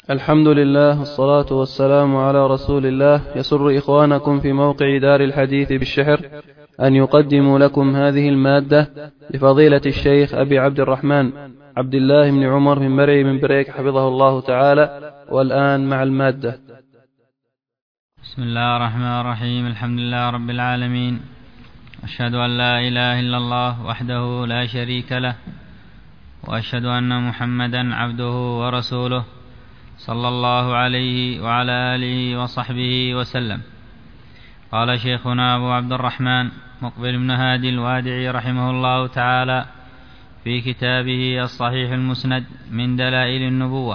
الحمد لله والصلاة والسلام على رسول الله. يسر إخوانكم في موقع دار الحديث بالشحر أن يقدموا لكم هذه المادة لفضيلة الشيخ أبي عبد الرحمن عبد الله بن عمر بن مرعي بن بريك حفظه الله تعالى. والآن مع المادة. بسم الله الرحمن الرحيم. الحمد لله رب العالمين، أشهد أن لا إله إلا الله وحده لا شريك له، وأشهد أن محمدا عبده ورسوله صلى الله عليه وعلى آله وصحبه وسلم. قال شيخنا أبو عبد الرحمن مقبل بن هادي الوادعي رحمه الله تعالى في كتابه الصحيح المسند من دلائل النبوة،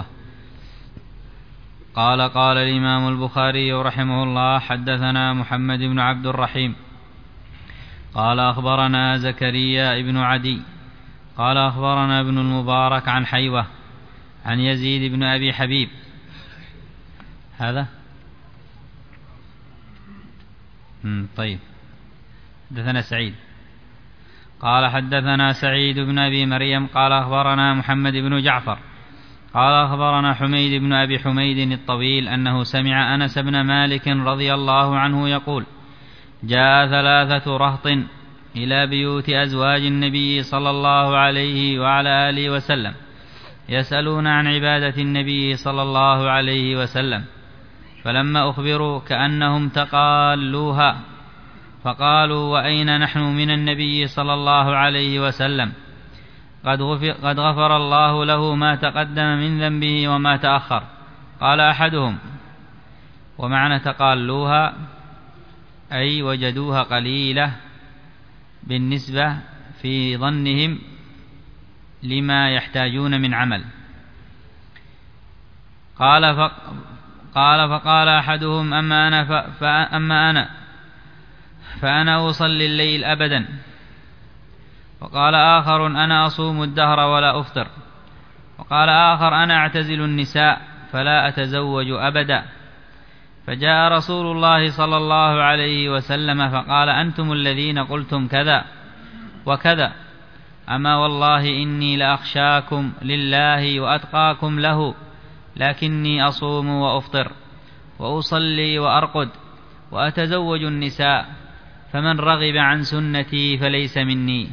قال الإمام البخاري رحمه الله: حدثنا محمد بن عبد الرحيم قال أخبرنا زكريا بن عدي قال أخبرنا ابن المبارك عن حيوة عن يزيد بن أبي حبيب. هذا طيب. حدثنا سعيد قال حدثنا سعيد بن أبي مريم قال أخبرنا محمد بن جعفر قال أخبرنا حميد بن أبي حميد الطويل أنه سمع أنس بن مالك رضي الله عنه يقول: جاء 3 رهط إلى بيوت أزواج النبي صلى الله عليه وعلى آله وسلم يسألون عن عبادة النبي صلى الله عليه وسلم، فلما أخبروا كأنهم تقالوها، فقالوا: وأين نحن من النبي صلى الله عليه وسلم؟ قد غفر الله له ما تقدم من ذنبه وما تأخر. قال أحدهم: ومعنى تقالوها أي وجدوها قليلة بالنسبة في ظنهم لما يحتاجون من عمل. فقال أحدهم: أما أنا فأنا أصلي الليل أبدا. وقال آخر: أنا أصوم الدهر ولا أفطر. وقال آخر: أنا أعتزل النساء فلا أتزوج أبدا. فجاء رسول الله صلى الله عليه وسلم فقال: أنتم الذين قلتم كذا وكذا، أما والله إني لأخشاكم لله وأتقاكم له، لكني أصوم وأفطر وأصلي وأرقد وأتزوج النساء، فمن رغب عن سنتي فليس مني.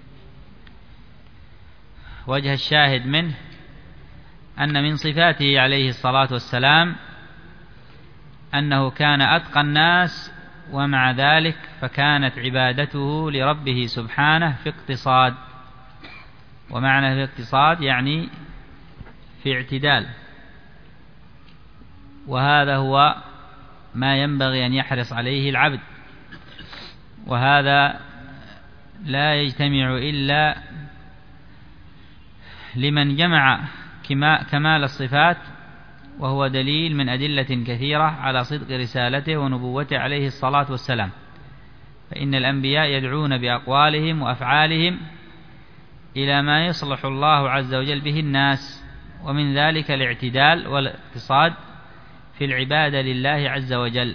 وجه الشاهد منه أن من صفاته عليه الصلاة والسلام أنه كان أتقى الناس، ومع ذلك فكانت عبادته لربه سبحانه في اقتصاد. ومعنى في اقتصاد يعني في اعتدال، وهذا هو ما ينبغي أن يحرص عليه العبد، وهذا لا يجتمع إلا لمن جمع كمال الصفات، وهو دليل من أدلة كثيرة على صدق رسالته ونبوته عليه الصلاة والسلام. فإن الأنبياء يدعون بأقوالهم وأفعالهم إلى ما يصلح الله عز وجل به الناس، ومن ذلك الاعتدال والاقتصاد في العبادة لله عز وجل.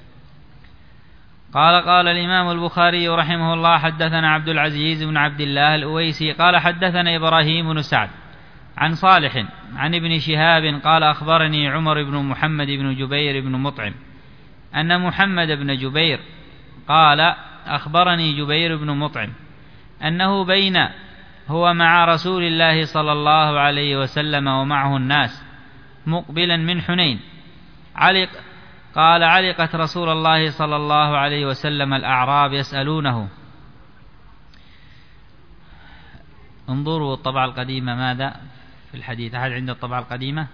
قال الإمام البخاري رحمه الله: حدثنا عبد العزيز بن عبد الله الأويسي قال حدثنا إبراهيم بن سعد عن صالح عن ابن شهاب قال أخبرني عمر بن محمد بن جبير بن مطعم أن محمد بن جبير قال أخبرني جبير بن مطعم أنه بين هو مع رسول الله صلى الله عليه وسلم ومعه الناس مقبلا من حنين علقت رسول الله صلى الله عليه وسلم الأعراب يسألونه. انظروا الطبعة القديمة ماذا في الحديث. أحد عنده الطبعة القديمة؟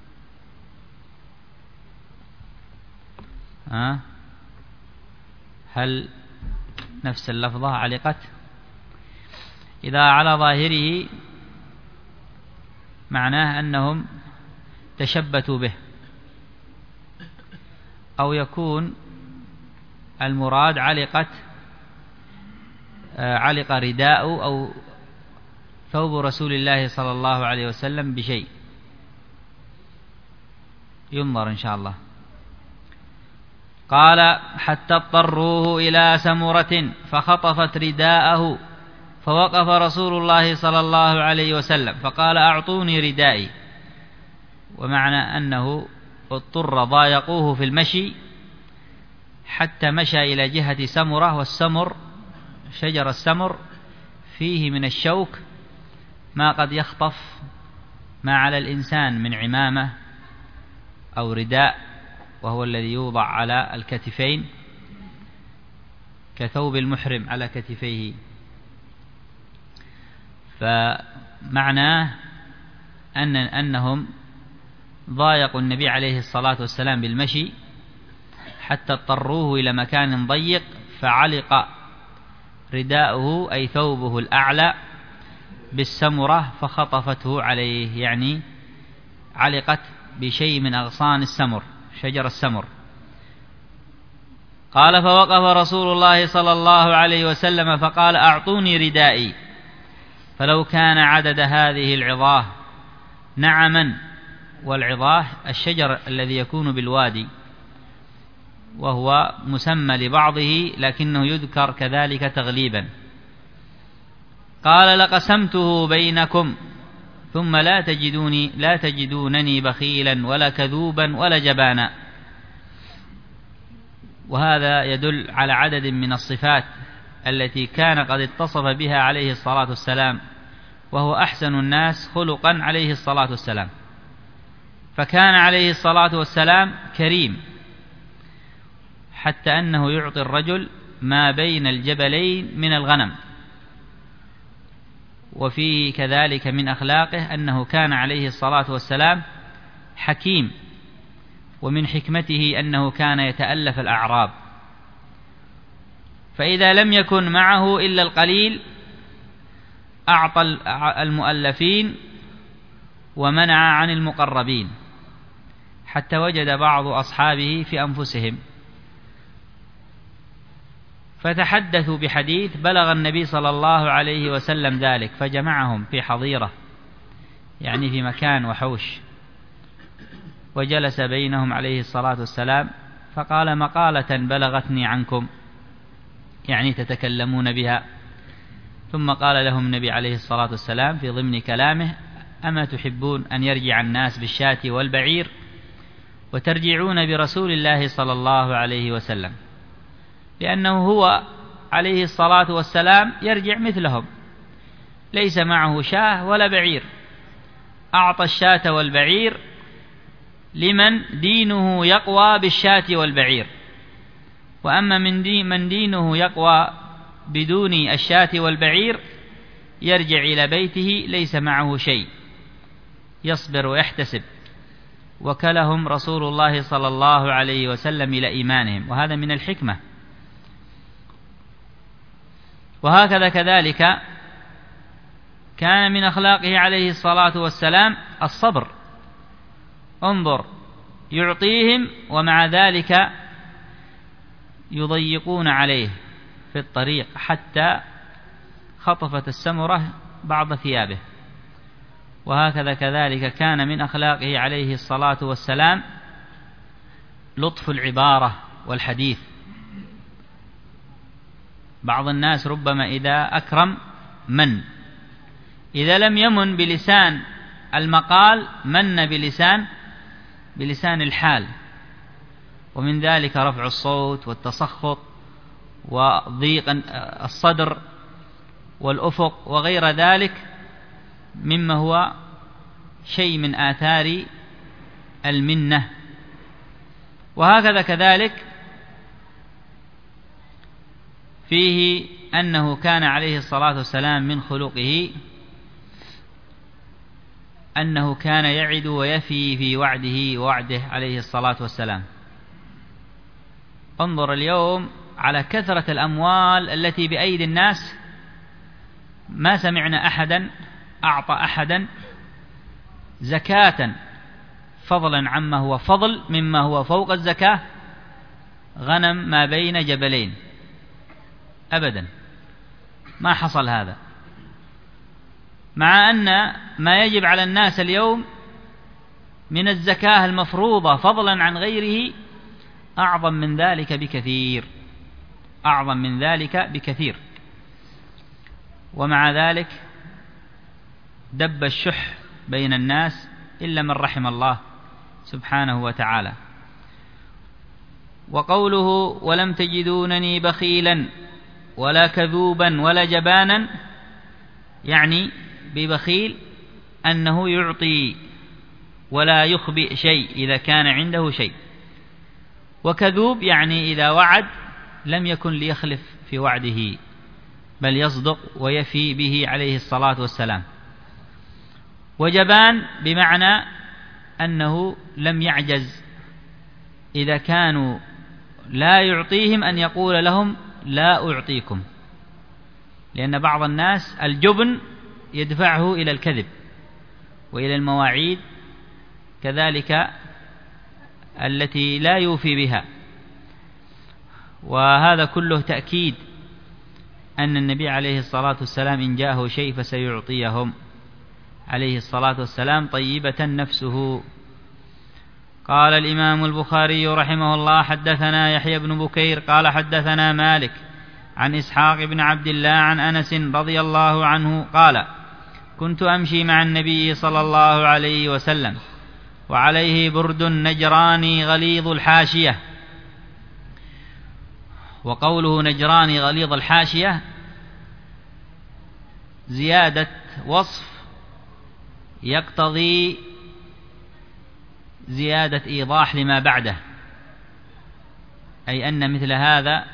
هل نفس اللفظة علقت؟ إذا على ظاهره معناه أنهم تشبتوا به، أو يكون المراد علق رداء أو ثوب رسول الله صلى الله عليه وسلم بشيء، ينظر إن شاء الله. قال: حتى اضطروه إلى سمرة فخطفت رداءه، فوقف رسول الله صلى الله عليه وسلم فقال: أعطوني ردائي. ومعنى أنه اضطر ضايقوه في المشي حتى مشى إلى جهة سمرة، والسمر شجر السمر فيه من الشوك ما قد يخطف ما على الإنسان من عمامة أو رداء، وهو الذي يوضع على الكتفين كثوب المحرم على كتفيه. فمعناه أنهم ضايقوا النبي عليه الصلاة والسلام بالمشي حتى اضطروه إلى مكان ضيق، فعلق رداؤه أي ثوبه الأعلى بالسمرة فخطفته عليه، يعني علقت بشيء من أغصان السمر، شجر السمر. قال: فوقف رسول الله صلى الله عليه وسلم فقال: أعطوني ردائي. فلو كان عدد هذه العظاه نعما، والعظاه الشجر الذي يكون بالوادي، وهو مسمى لبعضه لكنه يذكر كذلك تغليبا. قال: لقسمته بينكم ثم لا تجدونني بخيلا ولا كذوبا ولا جبانا. وهذا يدل على عدد من الصفات التي كان قد اتصف بها عليه الصلاة والسلام، وهو أحسن الناس خلقا عليه الصلاة والسلام. فكان عليه الصلاة والسلام كريم حتى أنه يعطي الرجل ما بين الجبلين من الغنم. وفيه كذلك من أخلاقه أنه كان عليه الصلاة والسلام حكيم، ومن حكمته أنه كان يتألف الأعراب، فإذا لم يكن معه إلا القليل أعطى المؤلفين ومنع عن المقربين، حتى وجد بعض أصحابه في أنفسهم فتحدثوا بحديث بلغ النبي صلى الله عليه وسلم ذلك، فجمعهم في حظيرة، يعني في مكان وحوش، وجلس بينهم عليه الصلاة والسلام فقال: مقالة بلغتني عنكم، يعني تتكلمون بها. ثم قال لهم النبي عليه الصلاة والسلام في ضمن كلامه: أما تحبون أن يرجع الناس بالشاة والبعير وترجعون برسول الله صلى الله عليه وسلم؟ لأنه هو عليه الصلاة والسلام يرجع مثلهم، ليس معه شاة ولا بعير، أعطى الشاة والبعير لمن دينه يقوى بالشاة والبعير، وأما من دينه يقوى بدون الشاة والبعير يرجع إلى بيته ليس معه شيء، يصبر ويحتسب. وكلهم رسول الله صلى الله عليه وسلم إلى إيمانهم، وهذا من الحكمة. وهكذا كذلك كان من أخلاقه عليه الصلاة والسلام الصبر. انظر، يعطيهم ومع ذلك يضيقون عليه في الطريق حتى خطفت السمرة بعض ثيابه. وهكذا كذلك كان من أخلاقه عليه الصلاة والسلام لطف العبارة والحديث. بعض الناس ربما إذا أكرم من، إذا لم يمن بلسان المقال من بلسان الحال، ومن ذلك رفع الصوت والتسخط وضيق الصدر والأفق وغير ذلك مما هو شيء من آثار المنة. وهكذا كذلك فيه أنه كان عليه الصلاة والسلام من خلقه أنه كان يعد ويفي في وعده عليه الصلاة والسلام. انظر اليوم على كثرة الأموال التي بأيدي الناس، ما سمعنا أحدا أعطى أحدا زكاة فضلا عما هو فضل مما هو فوق الزكاة غنم ما بين جبلين، أبدا ما حصل هذا، مع أن ما يجب على الناس اليوم من الزكاة المفروضة فضلا عن غيره أعظم من ذلك بكثير. ومع ذلك دب الشح بين الناس إلا من رحم الله سبحانه وتعالى. وقوله ولم تجدونني بخيلا ولا كذوبا ولا جبانا، يعني ببخيل أنه يعطي ولا يخبئ شيء إذا كان عنده شيء، وكذوب يعني إذا وعد لم يكن ليخلف في وعده بل يصدق ويفي به عليه الصلاة والسلام. وجبان بمعنى أنه لم يعجز إذا كانوا لا يعطيهم أن يقول لهم لا أعطيكم، لأن بعض الناس الجبن يدفعه إلى الكذب وإلى المواعيد كذلك التي لا يوفي بها. وهذا كله تأكيد أن النبي عليه الصلاة والسلام إن جاءه شيء فسيعطيهم عليه الصلاة والسلام طيبة نفسه. قال الإمام البخاري رحمه الله حدثنا يحيى بن بكير قال حدثنا مالك عن إسحاق بن عبد الله عن أنس رضي الله عنه قال كنت أمشي مع النبي صلى الله عليه وسلم وعليه برد نجراني غليظ الحاشية. وقوله نجراني غليظ الحاشية زيادة وصف يقتضي زيادة إيضاح لما بعده، أي أن مثل هذا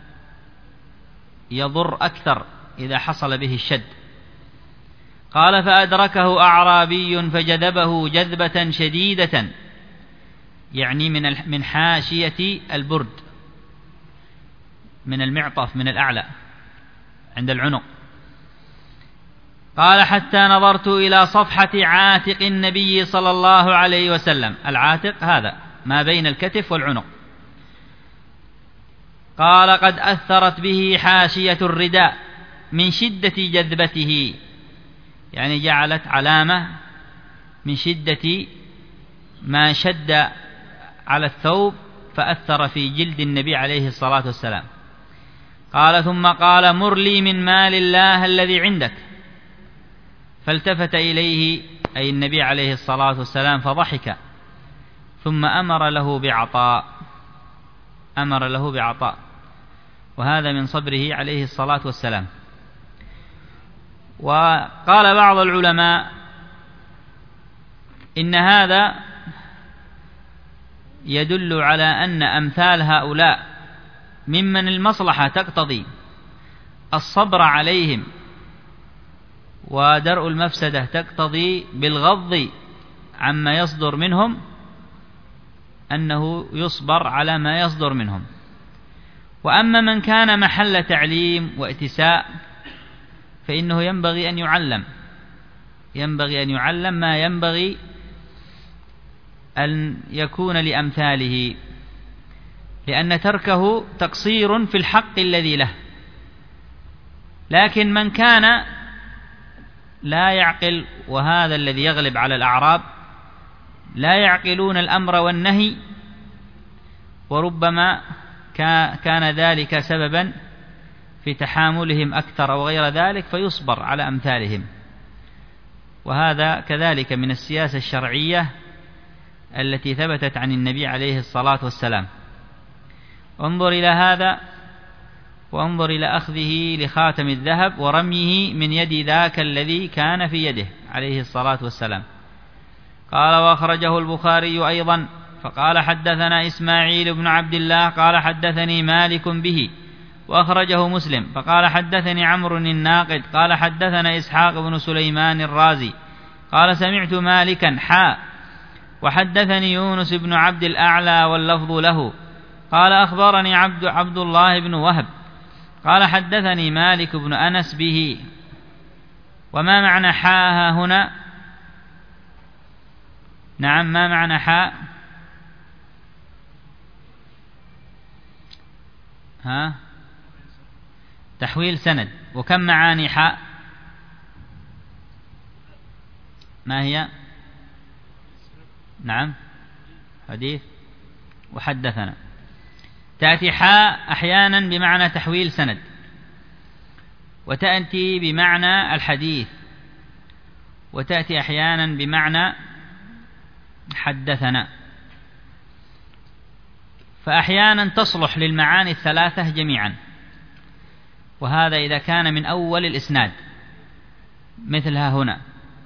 يضر أكثر إذا حصل به الشد. قال فأدركه أعرابي فجذبه جذبة شديدة، يعني من حاشية البرد، من المعطف من الأعلى عند العنق. قال حتى نظرت إلى صفحة عاتق النبي صلى الله عليه وسلم. العاتق هذا ما بين الكتف والعنق. قال قد أثرت به حاشية الرداء من شدة جذبته، يعني جعلت علامة من شدة ما شد على الثوب فأثر في جلد النبي عليه الصلاة والسلام. قال ثم قال مر لي من مال الله الذي عندك، فالتفت إليه أي النبي عليه الصلاة والسلام فضحك، ثم أمر له بعطاء، وهذا من صبره عليه الصلاة والسلام. وقال بعض العلماء إن هذا يدل على أن أمثال هؤلاء ممن المصلحة تقتضي الصبر عليهم ودرء المفسدة تقتضي بالغض عما يصدر منهم، أنه يصبر على ما يصدر منهم. وأما من كان محل تعليم واتساء فإنه ينبغي أن يعلم ما ينبغي أن يكون لأمثاله، لأن تركه تقصير في الحق الذي له. لكن من كان لا يعقل، وهذا الذي يغلب على الأعراب، لا يعقلون الأمر والنهي، وربما كان ذلك سببا في تحاملهم أكثر وغير ذلك، فيصبر على أمثالهم. وهذا كذلك من السياسة الشرعية التي ثبتت عن النبي عليه الصلاة والسلام. انظر إلى هذا، وانظر إلى أخذه لخاتم الذهب ورميه من يد ذاك الذي كان في يده عليه الصلاة والسلام. قال وأخرجه البخاري أيضا فقال حدثنا إسماعيل بن عبد الله قال حدثني مالك به، وأخرجه مسلم فقال حدثني عمرو الناقد قال حدثنا إسحاق بن سليمان الرازي قال سمعت مالكا وحدثني يونس بن عبد الأعلى واللفظ له قال أخبرني عبد الله بن وهب قال حدثني مالك بن أنس به. وما معنى حاء هنا؟ نعم، ما معنى حاء؟ تحويل سند. وكم معاني حاء؟ ما هي؟ نعم، حديث وحدثنا. تأتي حاء أحيانا بمعنى تحويل سند، وتأتي بمعنى الحديث، وتأتي أحيانا بمعنى حدثنا، فأحيانا تصلح للمعاني الثلاثة جميعا، وهذا إذا كان من أول الإسناد مثلها هنا،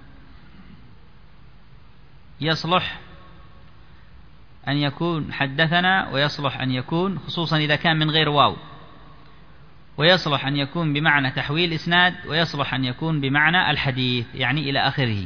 يصلح أن يكون حدثنا، ويصلح أن يكون خصوصا إذا كان من غير واو، ويصلح أن يكون بمعنى تحويل إسناد، ويصلح أن يكون بمعنى الحديث يعني إلى آخره،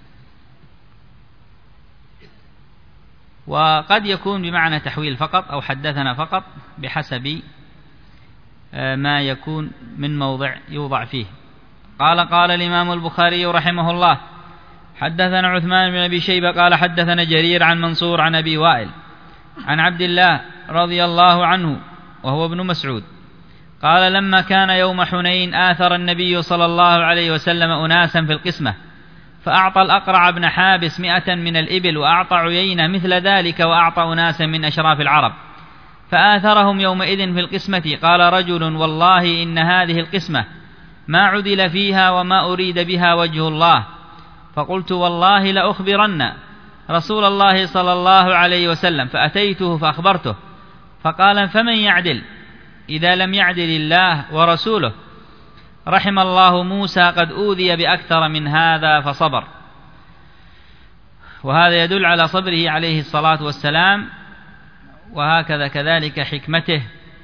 وقد يكون بمعنى تحويل فقط أو حدثنا فقط بحسب ما يكون من موضع يوضع فيه. قال الإمام البخاري رحمه الله: حدثنا عثمان بن أبي شيبة قال حدثنا جرير عن منصور عن أبي وائل عن عبد الله رضي الله عنه وهو ابن مسعود قال: لما كان يوم حنين آثر النبي صلى الله عليه وسلم أناسا في القسمة، فأعطى الأقرع بن حابس 100 من الإبل، وأعطى عيينة مثل ذلك، وأعطى أناسا من أشراف العرب، فآثرهم يومئذ في القسمة. قال رجل: والله إن هذه القسمة ما عدل فيها وما أريد بها وجه الله. فقلت: والله لأخبرن رسول الله صلى الله عليه وسلم، فأتيته فأخبرته، فقال: فمن يعدل إذا لم يعدل الله ورسوله؟ رحم الله موسى قد أوذي بأكثر من هذا فصبر. وهذا يدل على صبره عليه الصلاة والسلام، وهكذا كذلك حكمته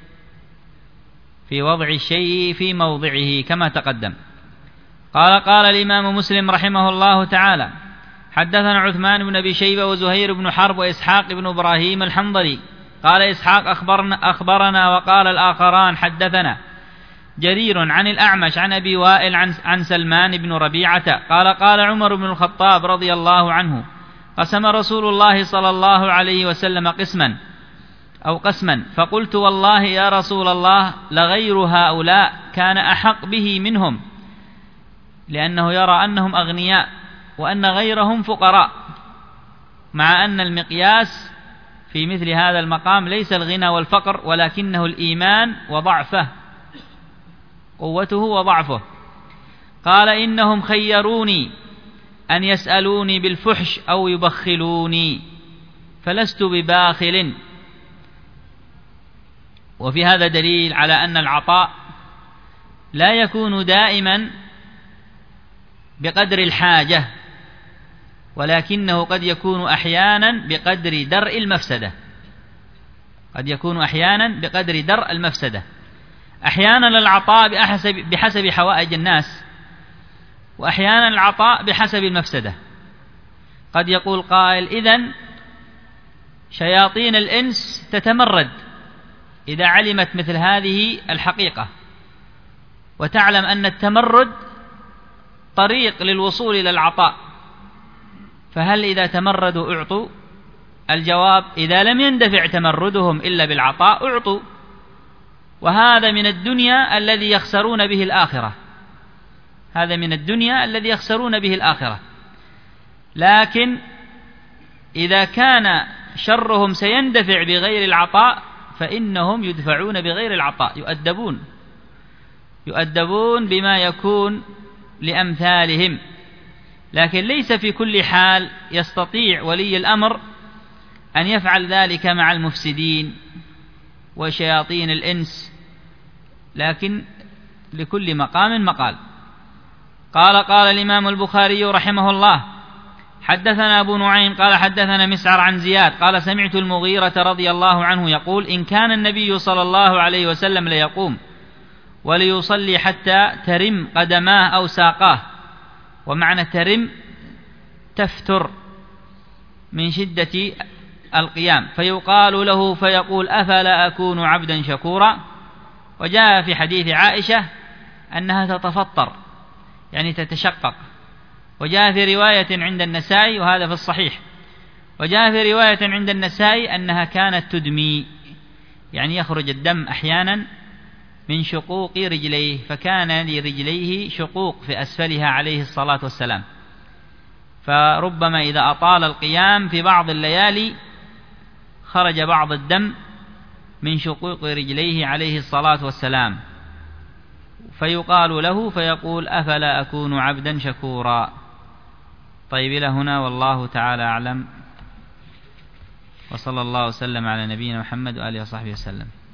في وضع الشيء في موضعه كما تقدم. قال الإمام مسلم رحمه الله تعالى: حدثنا عثمان بن أبي شيبة وزهير بن حرب وإسحاق بن إبراهيم الحنظلي. قال إسحاق: أخبرنا، وقال الآخران: حدثنا جرير عن الأعمش عن أبي وائل عن سلمان بن ربيعة قال عمر بن الخطاب رضي الله عنه: قسم رسول الله صلى الله عليه وسلم قسما، فقلت: والله يا رسول الله لغير هؤلاء كان أحق به منهم، لأنه يرى أنهم أغنياء وأن غيرهم فقراء، مع أن المقياس في مثل هذا المقام ليس الغنى والفقر، ولكنه الإيمان وضعفه، قوته وضعفه. قال: إنهم خيروني أن يسألوني بالفحش أو يبخلوني، فلست بباخل. وفي هذا دليل على أن العطاء لا يكون دائما بقدر الحاجة، ولكنه قد يكون أحيانا بقدر درء المفسدة، أحيانا العطاء بحسب حوائج الناس، وأحيانا العطاء بحسب المفسدة. قد يقول قائل: إذن شياطين الإنس تتمرد إذا علمت مثل هذه الحقيقة، وتعلم أن التمرد طريق للوصول إلى العطاء، فهل إذا تمردوا أعطوا؟ الجواب: إذا لم يندفع تمردهم إلا بالعطاء أعطوا. وهذا من الدنيا الذي يخسرون به الآخرة، لكن إذا كان شرهم سيندفع بغير العطاء فإنهم يدفعون بغير العطاء، يؤدبون بما يكون لأمثالهم. لكن ليس في كل حال يستطيع ولي الأمر أن يفعل ذلك مع المفسدين وشياطين الإنس، لكن لكل مقام مقال. قال الإمام البخاري رحمه الله: حدثنا أبو نعيم قال حدثنا مسعر عن زياد قال: سمعت المغيرة رضي الله عنه يقول: إن كان النبي صلى الله عليه وسلم ليقوم وليصلي حتى ترم قدماه أو ساقاه. ومعنى ترم تفتر من شدة القيام، فيقال له فيقول: أفلا أكون عبدا شكورا. وجاء في حديث عائشة أنها تتفطر يعني تتشقق، وجاء في رواية عند النسائي وهذا في الصحيح، وجاء في رواية عند النسائي أنها كانت تدمي يعني يخرج الدم أحيانا من شقوق رجليه، فكان لرجليه شقوق في أسفلها عليه الصلاة والسلام، فربما إذا أطال القيام في بعض الليالي خرج بعض الدم من شقوق رجليه عليه الصلاة والسلام، فيقال له فيقول: أفلا أكون عبدا شكورا. طيب، إلى هنا والله تعالى أعلم. وصلى الله وسلم على نبينا محمد وآله وصحبه وسلم.